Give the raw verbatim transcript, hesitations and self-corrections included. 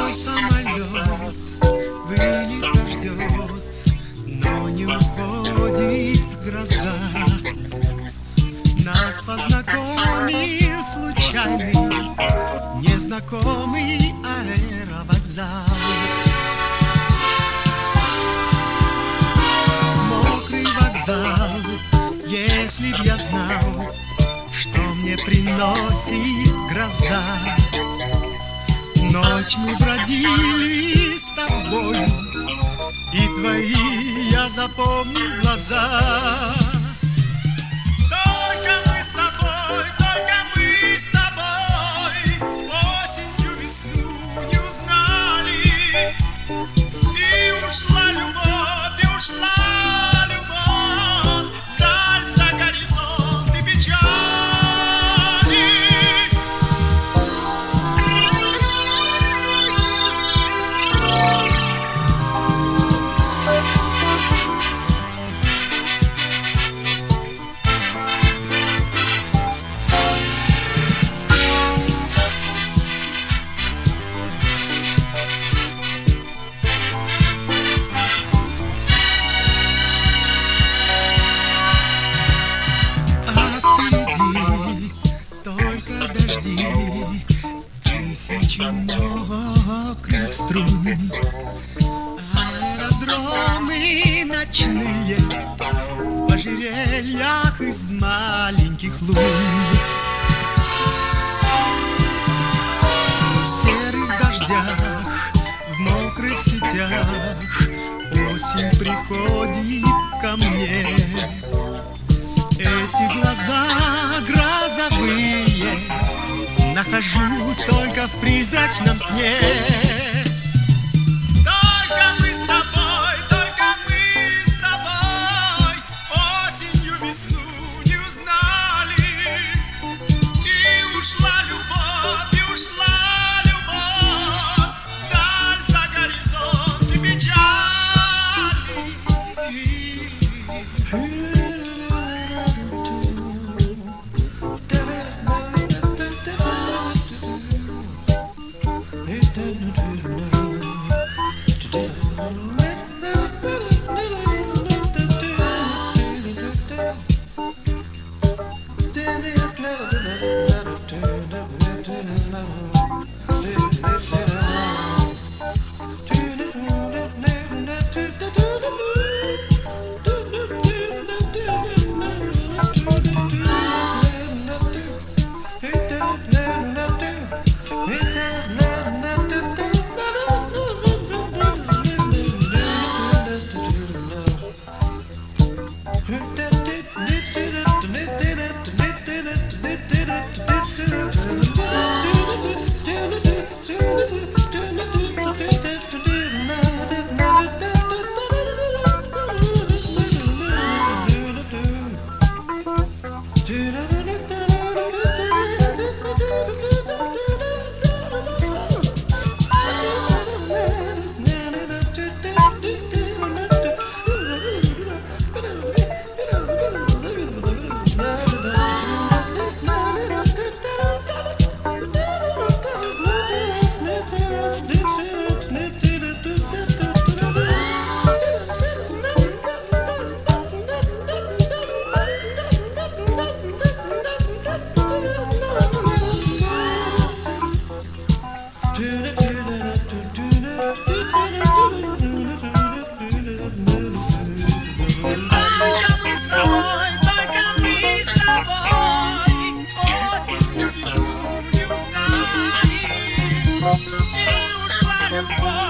Мой самолет вылета ждет, но не уходит гроза. Нас познакомил случайный, незнакомый аэровокзал. Мокрый вокзал, если б я знал, что мне приносит гроза. Ночь мы бродили с тобой, и твои я запомнил глаза. Только мы с тобой, только мы с тобой осенью весну не узнали. И ушла любовь, и ушла любовь вдаль за горизонт и печали. Тысячи мокрых струн, аэродромы ночные в ожерельях из маленьких лун. В серых дождях, в мокрых сетях осень приходит ко мне. Эти глаза грозовые нахожу только в призрачном сне. Только мы с тобой, только мы с тобой осенью весну не узнали. И ушла любовь, и ушла любовь вдаль за горизонт и печали. Ушла любовь.